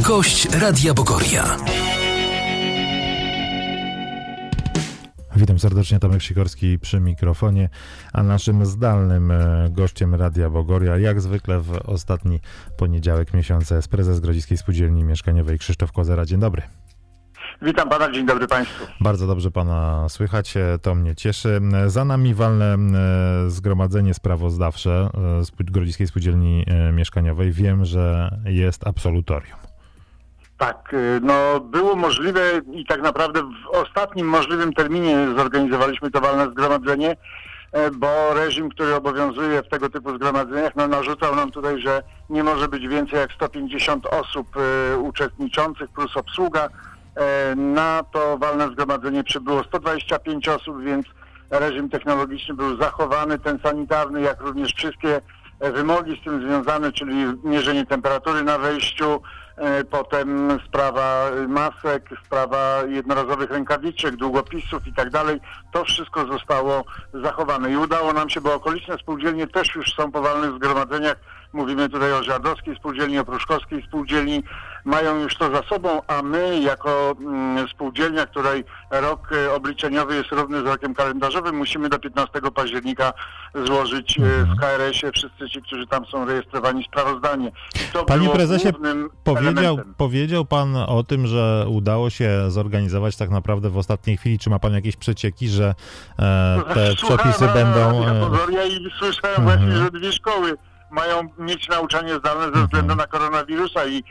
Gość Radia Bogoria. Witam serdecznie, Tomek Sikorski przy mikrofonie, a naszym zdalnym gościem Radia Bogoria, jak zwykle w ostatni poniedziałek miesiąca, jest prezes Grodziskiej Spółdzielni Mieszkaniowej Krzysztof Kozera. Dzień dobry. Witam pana, dzień dobry państwu. Bardzo dobrze pana słychać, to mnie cieszy. Za nami walne zgromadzenie sprawozdawcze Grodziskiej Spółdzielni Mieszkaniowej. Wiem, że jest absolutorium. Tak, no było możliwe i tak naprawdę w ostatnim możliwym terminie zorganizowaliśmy to walne zgromadzenie, bo reżim, który obowiązuje w tego typu zgromadzeniach, narzucał nam tutaj, że nie może być więcej jak 150 osób uczestniczących plus obsługa. Na to walne zgromadzenie przybyło 125 osób, więc reżim technologiczny był zachowany, ten sanitarny, jak również wszystkie wymogi z tym związane, czyli mierzenie temperatury na wejściu, potem sprawa masek, sprawa jednorazowych rękawiczek, długopisów i tak dalej. To wszystko zostało zachowane i udało nam się, bo okoliczne spółdzielnie też już są po walnych zgromadzeniach. Mówimy tutaj o Żardowskiej Spółdzielni, o Pruszkowskiej Spółdzielni. Mają już to za sobą, a my jako spółdzielnia, której rok obliczeniowy jest równy z rokiem kalendarzowym, musimy do 15 października złożyć w KRS-ie wszyscy ci, którzy tam są rejestrowani, sprawozdanie. Panie prezesie, powiedział pan o tym, że udało się zorganizować tak naprawdę w ostatniej chwili. Czy ma pan jakieś przecieki, że te przepisy będą... Ja i słyszałem właśnie, że 2 szkoły mają mieć nauczanie zdalne ze względu na koronawirusa i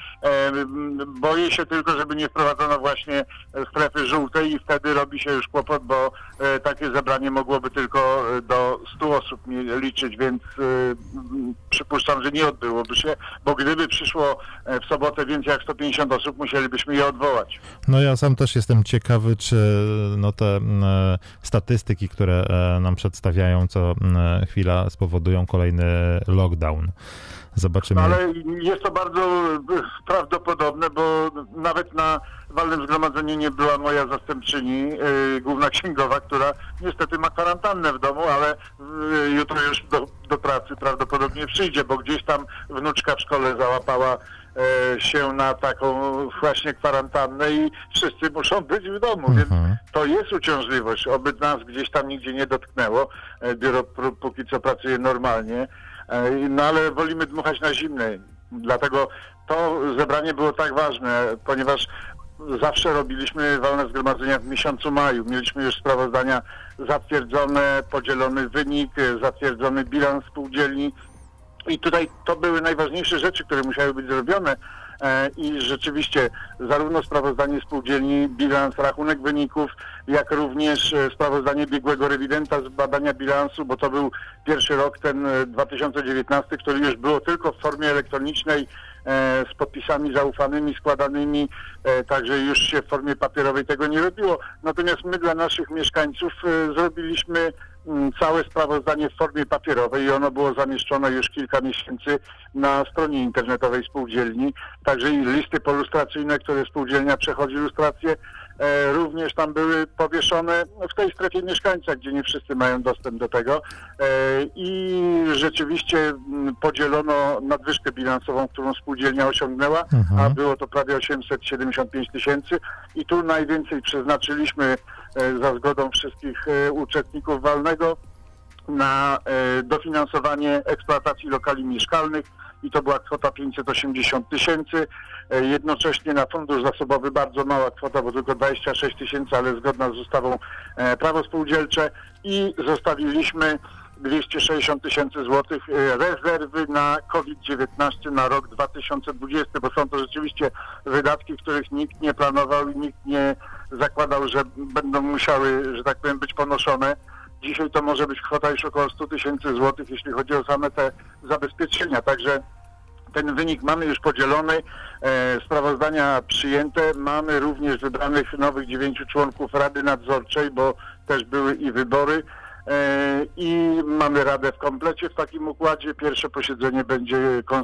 boję się tylko, żeby nie wprowadzono właśnie strefy żółtej i wtedy robi się już kłopot, bo takie zebranie mogłoby tylko do 100 osób liczyć, więc przypuszczam, że nie odbyłoby się, bo gdyby przyszło w sobotę więcej jak 150 osób, musielibyśmy je odwołać. No ja sam też jestem ciekawy, czy te statystyki, które nam przedstawiają co chwila, spowodują kolejny lockdown. Zobaczymy. Ale jest to bardzo prawdopodobne, bo nawet na walnym zgromadzeniu nie była moja zastępczyni, główna księgowa, która niestety ma kwarantannę w domu, ale jutro już do pracy prawdopodobnie przyjdzie, bo gdzieś tam wnuczka w szkole załapała się na taką właśnie kwarantannę i wszyscy muszą być w domu, więc to jest uciążliwość, oby nas gdzieś tam nigdzie nie dotknęło. Biuro póki co pracuje normalnie. No ale wolimy dmuchać na zimne, dlatego to zebranie było tak ważne, ponieważ zawsze robiliśmy walne zgromadzenia w miesiącu maju. Mieliśmy już sprawozdania zatwierdzone, podzielony wynik, zatwierdzony bilans spółdzielni i tutaj to były najważniejsze rzeczy, które musiały być zrobione i rzeczywiście zarówno sprawozdanie spółdzielni, bilans, rachunek wyników, jak również sprawozdanie biegłego rewidenta z badania bilansu, bo to był pierwszy rok, ten 2019, który już było tylko w formie elektronicznej, z podpisami zaufanymi, składanymi, także już się w formie papierowej tego nie robiło. Natomiast my dla naszych mieszkańców zrobiliśmy całe sprawozdanie w formie papierowej i ono było zamieszczone już kilka miesięcy na stronie internetowej spółdzielni. Także i listy polustracyjne, które spółdzielnia przechodzi lustrację, również tam były powieszone w tej strefie mieszkańca, gdzie nie wszyscy mają dostęp do tego i rzeczywiście podzielono nadwyżkę bilansową, którą spółdzielnia osiągnęła, a było to prawie 875 000 i tu najwięcej przeznaczyliśmy za zgodą wszystkich uczestników walnego na dofinansowanie eksploatacji lokali mieszkalnych i to była kwota 580 000. Jednocześnie na fundusz zasobowy bardzo mała kwota, bo tylko 26 000, ale zgodna z ustawą prawo spółdzielcze i zostawiliśmy 260 000 złotych rezerwy na COVID-19 na rok 2020, bo są to rzeczywiście wydatki, których nikt nie planował i nikt nie zakładał, że będą musiały, że tak powiem, być ponoszone. Dzisiaj to może być kwota już około 100 000 złotych, jeśli chodzi o same te zabezpieczenia. Także ten wynik mamy już podzielony, sprawozdania przyjęte. Mamy również wybranych nowych 9 członków Rady Nadzorczej, bo też były i wybory. I mamy Radę w komplecie w takim układzie. Pierwsze posiedzenie będzie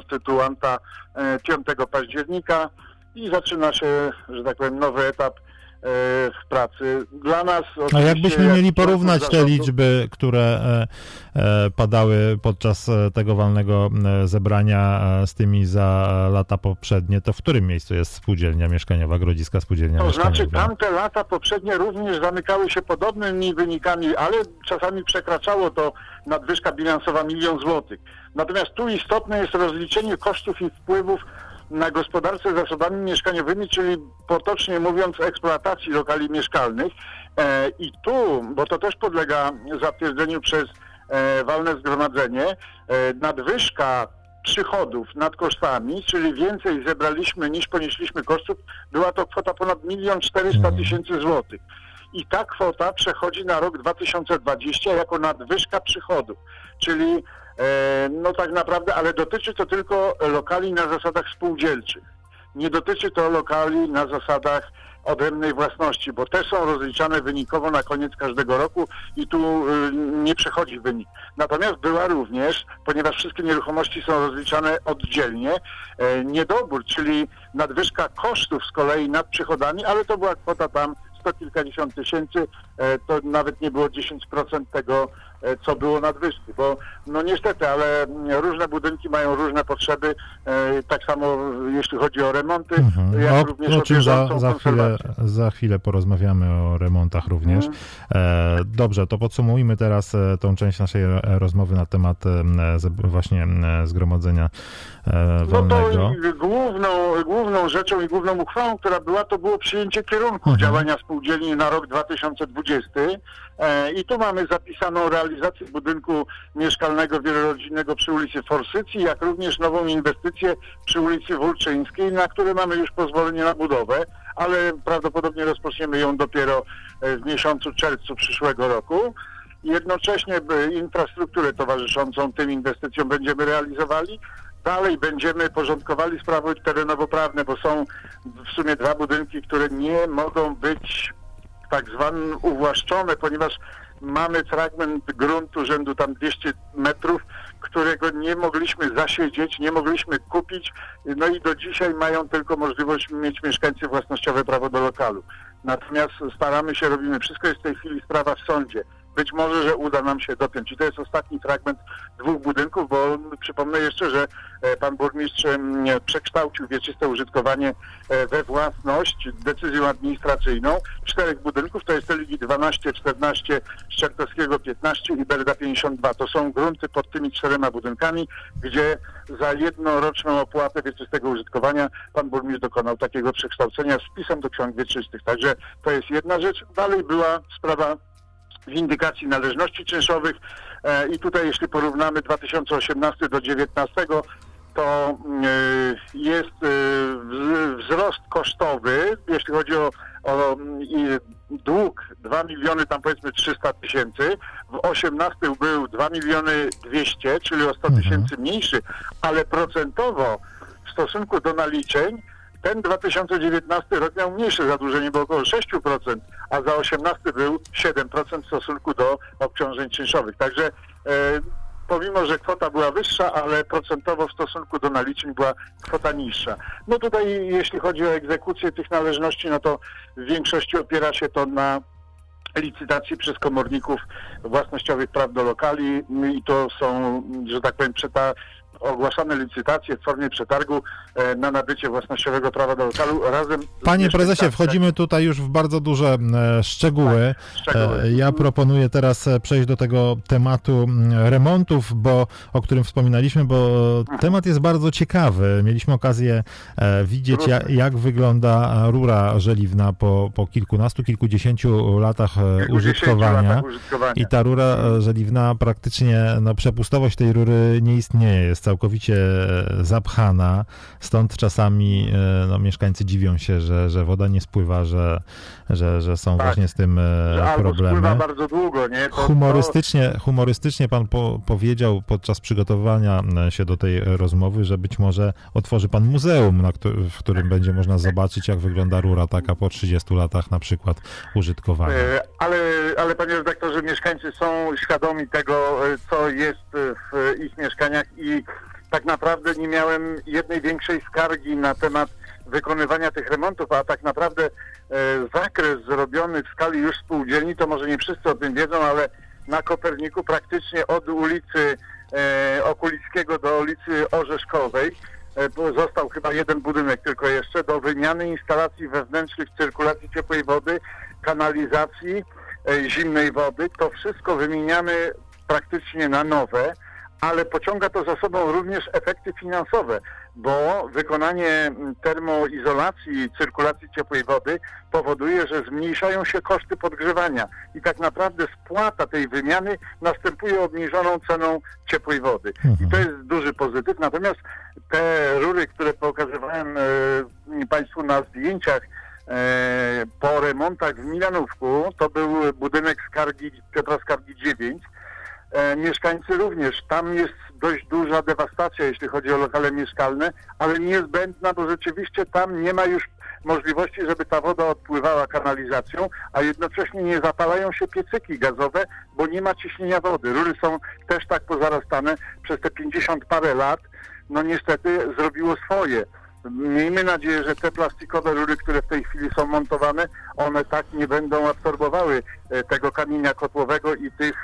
konstytuanta 5 października i zaczyna się, że tak powiem, nowy etap w pracy. Dla nas... A jakbyśmy mieli porównać te liczby, które padały podczas tego walnego zebrania z tymi za lata poprzednie, to w którym miejscu jest spółdzielnia mieszkaniowa, Grodziska Spółdzielnia Mieszkaniowa? To znaczy tamte lata poprzednie również zamykały się podobnymi wynikami, ale czasami przekraczało to nadwyżka bilansowa 1 000 000 złotych. Natomiast tu istotne jest rozliczenie kosztów i wpływów na gospodarce zasobami mieszkaniowymi, czyli potocznie mówiąc eksploatacji lokali mieszkalnych. I tu, bo to też podlega zatwierdzeniu przez walne zgromadzenie, nadwyżka przychodów nad kosztami, czyli więcej zebraliśmy niż ponieśliśmy kosztów, była to kwota ponad 1 400 000 złotych. I ta kwota przechodzi na rok 2020 jako nadwyżka przychodów, czyli no tak naprawdę, ale dotyczy to tylko lokali na zasadach spółdzielczych. Nie dotyczy to lokali na zasadach odrębnej własności, bo te są rozliczane wynikowo na koniec każdego roku i tu nie przechodzi wynik. Natomiast była również, ponieważ wszystkie nieruchomości są rozliczane oddzielnie, niedobór, czyli nadwyżka kosztów z kolei nad przychodami, ale to była kwota tam 100 kilkadziesiąt tysięcy, to nawet nie było 10% tego, co było nadwyżki, bo no niestety, ale różne budynki mają różne potrzeby, tak samo jeśli chodzi o remonty, jak również o bieżącą konserwację. Za chwilę porozmawiamy o remontach również. Dobrze, to podsumujmy teraz tą część naszej rozmowy na temat właśnie zgromadzenia walnego. No to główną rzeczą i główną uchwałą, która była, to było przyjęcie kierunku działania spółdzielni na rok 2020 i tu mamy zapisaną realizację budynku mieszkalnego wielorodzinnego przy ulicy Forsycji, jak również nową inwestycję przy ulicy Wólczyńskiej, na które mamy już pozwolenie na budowę, ale prawdopodobnie rozpoczniemy ją dopiero w miesiącu czerwcu przyszłego roku. Jednocześnie infrastrukturę towarzyszącą tym inwestycjom będziemy realizowali. Dalej będziemy porządkowali sprawy terenowo-prawne, bo są w sumie 2 budynki, które nie mogą być tak zwane uwłaszczone, ponieważ mamy fragment gruntu rzędu tam 200 metrów, którego nie mogliśmy zasiedzieć, nie mogliśmy kupić, no i do dzisiaj mają tylko możliwość mieć mieszkańcy własnościowe prawo do lokalu. Natomiast staramy się, robimy wszystko, jest w tej chwili sprawa w sądzie. Być może, że uda nam się dopiąć. I to jest ostatni fragment 2 budynków, bo przypomnę jeszcze, że pan burmistrz przekształcił wieczyste użytkowanie we własność decyzją administracyjną 4 budynków, to jest Teligi 12, 14, Szczerkowskiego 15 i Berda 52. To są grunty pod tymi 4 budynkami, gdzie za jednoroczną opłatę wieczystego użytkowania pan burmistrz dokonał takiego przekształcenia z wpisem do ksiąg wieczystych. Także to jest jedna rzecz. Dalej była sprawa windykacji należności czynszowych i tutaj jeśli porównamy 2018 do 2019, to jest wzrost kosztowy, jeśli chodzi o dług 2 miliony, tam powiedzmy 300 tysięcy, w 18 był 2 miliony 200, czyli o 100 tysięcy mniejszy, ale procentowo w stosunku do naliczeń ten 2019 rok miał mniejsze zadłużenie, bo około 6%, a za 2018 był 7% w stosunku do obciążeń czynszowych. Także pomimo, że kwota była wyższa, ale procentowo w stosunku do naliczeń była kwota niższa. No tutaj jeśli chodzi o egzekucję tych należności, no to w większości opiera się to na licytacji przez komorników własnościowych praw do lokali i to są, że tak powiem, ogłaszane licytacje w formie przetargu na nabycie własnościowego prawa do lokalu razem... Panie prezesie, wchodzimy tutaj już w bardzo duże szczegóły. Ja proponuję teraz przejść do tego tematu remontów, o którym wspominaliśmy, bo temat jest bardzo ciekawy. Mieliśmy okazję widzieć, jak wygląda rura żeliwna po kilkunastu, kilkudziesięciu latach użytkowania. I ta rura żeliwna praktycznie, przepustowość tej rury nie istnieje, jest całkowicie zapchana, stąd czasami mieszkańcy dziwią się, że woda nie spływa, że są właśnie z tym problemy. Spływa bardzo długo, nie? Humorystycznie pan powiedział podczas przygotowania się do tej rozmowy, że być może otworzy pan muzeum, w którym będzie można zobaczyć, jak wygląda rura taka po 30 latach na przykład użytkowania. Ale panie redaktorze, mieszkańcy są świadomi tego, co jest w ich mieszkaniach i tak naprawdę nie miałem jednej większej skargi na temat wykonywania tych remontów, a tak naprawdę zakres zrobiony w skali już spółdzielni, to może nie wszyscy o tym wiedzą, ale na Koperniku praktycznie od ulicy Okulickiego do ulicy Orzeszkowej został chyba jeden budynek tylko jeszcze do wymiany instalacji wewnętrznych cyrkulacji ciepłej wody, kanalizacji, zimnej wody. To wszystko wymieniamy praktycznie na nowe, ale pociąga to za sobą również efekty finansowe, bo wykonanie termoizolacji cyrkulacji ciepłej wody powoduje, że zmniejszają się koszty podgrzewania i tak naprawdę spłata tej wymiany następuje obniżoną ceną ciepłej wody. I to jest duży pozytyw. Natomiast te rury, które pokazywałem Państwu na zdjęciach po remontach w Milanówku, to był budynek Piotra Skargi 9. Mieszkańcy również. Tam jest dość duża dewastacja, jeśli chodzi o lokale mieszkalne, ale niezbędna, bo rzeczywiście tam nie ma już możliwości, żeby ta woda odpływała kanalizacją, a jednocześnie nie zapalają się piecyki gazowe, bo nie ma ciśnienia wody. Rury są też tak pozarastane przez te 50 parę lat. No niestety zrobiło swoje. Miejmy nadzieję, że te plastikowe rury, które w tej chwili są montowane, one tak nie będą absorbowały tego kamienia kotłowego i tych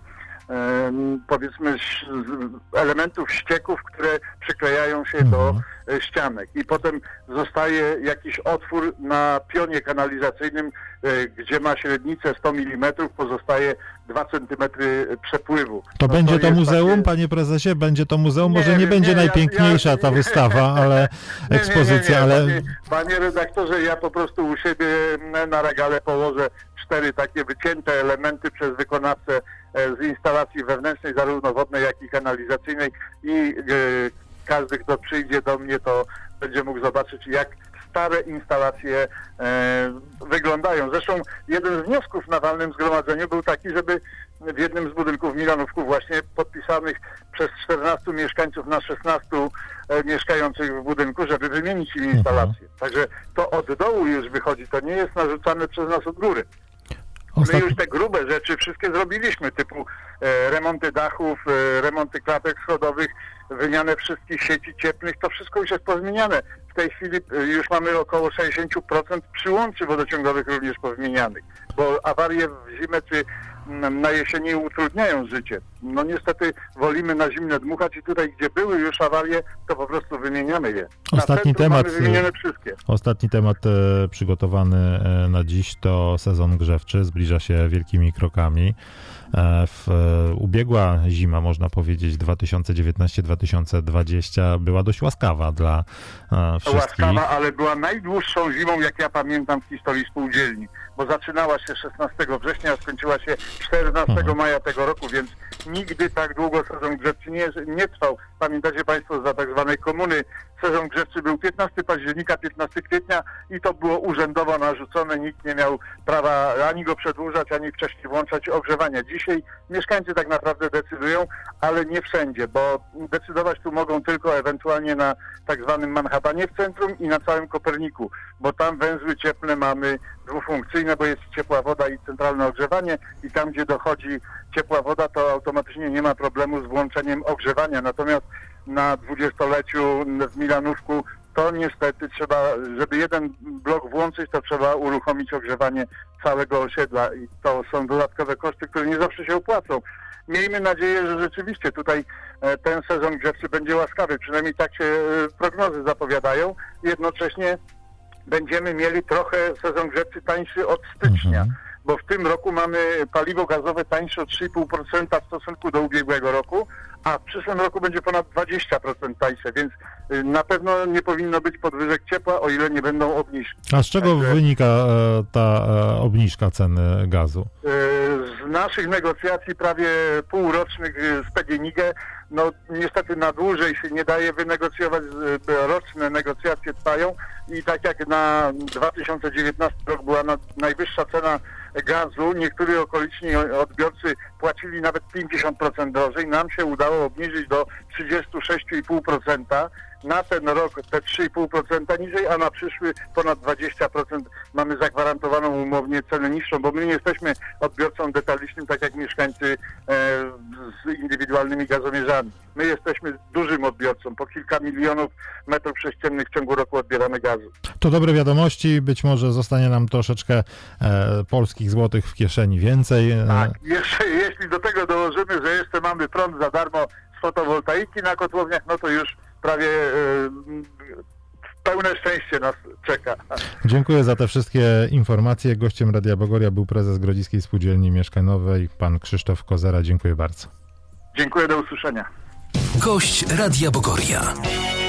powiedzmy elementów ścieków, które przyklejają się do ścianek i potem zostaje jakiś otwór na pionie kanalizacyjnym, gdzie ma średnicę 100 mm, pozostaje 2 cm przepływu. To będzie to muzeum, takie... panie prezesie? Będzie to muzeum? Może nie będzie najpiękniejsza ta wystawa, ale ekspozycja, ale... Panie redaktorze, ja po prostu u siebie na regale położę 4 takie wycięte elementy przez wykonawcę z instalacji wewnętrznej, zarówno wodnej, jak i kanalizacyjnej i każdy, kto przyjdzie do mnie, to będzie mógł zobaczyć, jak stare instalacje wyglądają. Zresztą jeden z wniosków na walnym zgromadzeniu był taki, żeby w jednym z budynków Milanówku właśnie podpisanych przez 14 mieszkańców na 16 mieszkających w budynku, żeby wymienić im instalację. Także to od dołu już wychodzi, to nie jest narzucane przez nas od góry. My już te grube rzeczy wszystkie zrobiliśmy, typu remonty dachów, remonty klatek schodowych, wymianę wszystkich sieci cieplnych, to wszystko już jest pozmieniane. W tej chwili już mamy około 60% przyłączy wodociągowych również powymienianych, bo awarie w zimę czy na jesieni utrudniają życie. No niestety wolimy na zimne dmuchać i tutaj, gdzie były już awarie, to po prostu wymieniamy je. Ostatni temat, mamy wymienione wszystkie. Ostatni temat przygotowany na dziś to sezon grzewczy. Zbliża się wielkimi krokami. Ubiegła zima, można powiedzieć, 2019-2020 była dość łaskawa dla wszystkich. Łaskawa, ale była najdłuższą zimą, jak ja pamiętam, w historii spółdzielni, bo zaczynała się 16 września, a skończyła się 14 maja tego roku, więc nigdy tak długo sezon grzewczy nie trwał. Pamiętacie Państwo, za tak zwanej komuny sezon grzewczy był 15 października, 15 kwietnia i to było urzędowo narzucone. Nikt nie miał prawa ani go przedłużać, ani wcześniej włączać ogrzewania. Dzisiaj mieszkańcy tak naprawdę decydują, ale nie wszędzie, bo decydować tu mogą tylko ewentualnie na tak zwanym Manhattanie w centrum i na całym Koperniku, bo tam węzły cieplne mamy dwufunkcyjne, bo jest ciepła woda i centralne ogrzewanie i tam, gdzie dochodzi ciepła woda, to automatycznie nie ma problemu z włączeniem ogrzewania. Natomiast na 20-leciu w Milanówku to niestety trzeba, żeby jeden blok włączyć, to trzeba uruchomić ogrzewanie całego osiedla i to są dodatkowe koszty, które nie zawsze się opłacą. Miejmy nadzieję, że rzeczywiście tutaj ten sezon grzewczy będzie łaskawy, przynajmniej tak się prognozy zapowiadają. Jednocześnie będziemy mieli trochę sezon grzewczy tańszy od stycznia, bo w tym roku mamy paliwo gazowe tańsze o 3,5% w stosunku do ubiegłego roku, a w przyszłym roku będzie ponad 20% tańsze, więc na pewno nie powinno być podwyżek ciepła, o ile nie będą obniżki. A z czego wynika ta obniżka ceny gazu? Z naszych negocjacji prawie półrocznych z PGNiG, no niestety na dłużej się nie daje wynegocjować, roczne negocjacje trwają i tak jak na 2019 rok była najwyższa cena gazu, niektórzy okoliczni odbiorcy płacili nawet 50% drożej, nam się udało obniżyć do 36,5%, na ten rok te 3,5% niżej, a na przyszły ponad 20% mamy zagwarantowaną umownie cenę niższą, bo my nie jesteśmy odbiorcą detalicznym, tak jak mieszkańcy z indywidualnymi gazomierzami. My jesteśmy dużym odbiorcą, po kilka milionów metrów sześciennych w ciągu roku odbieramy gazu. To dobre wiadomości, być może zostanie nam troszeczkę polskich złotych w kieszeni więcej. Tak, jeśli do tego dołożymy, że jeszcze mamy prąd za darmo z fotowoltaiki na kotłowniach, no to już prawie pełne szczęście nas czeka. Dziękuję za te wszystkie informacje. Gościem Radia Bogoria był prezes Grodziskiej Spółdzielni Mieszkaniowej, pan Krzysztof Kozera. Dziękuję bardzo. Dziękuję, do usłyszenia. Gość Radia Bogoria.